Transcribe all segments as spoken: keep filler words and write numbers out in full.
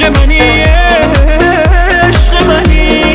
منی عشق منی.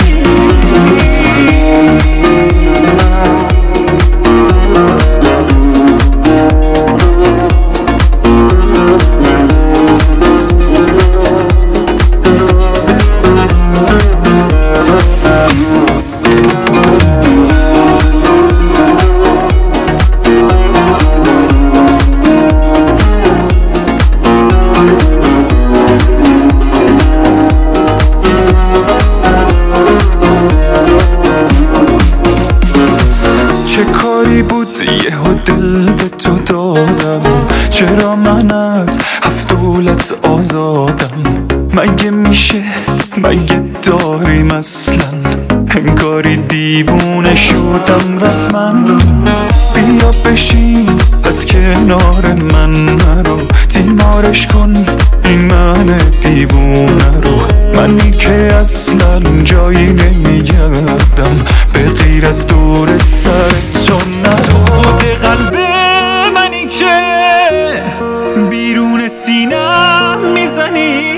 چه کاری بود یهو دل به تو دادم، چرا من از هفت دولت آزادم؟ مگه میشه مگه داریم اصلا؟ انگاری دیوونه شدم رسما. بیا بشین از کنار من نرو، تیمارش کن این من دیوونه رو. منی که اصلا جایی نمیگردم به غیر از دور سر تو نه. تو خود قلب منی که بیرون سینم میزنی،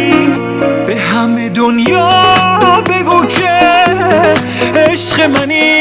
به همه دنیا بگو که عشق منی.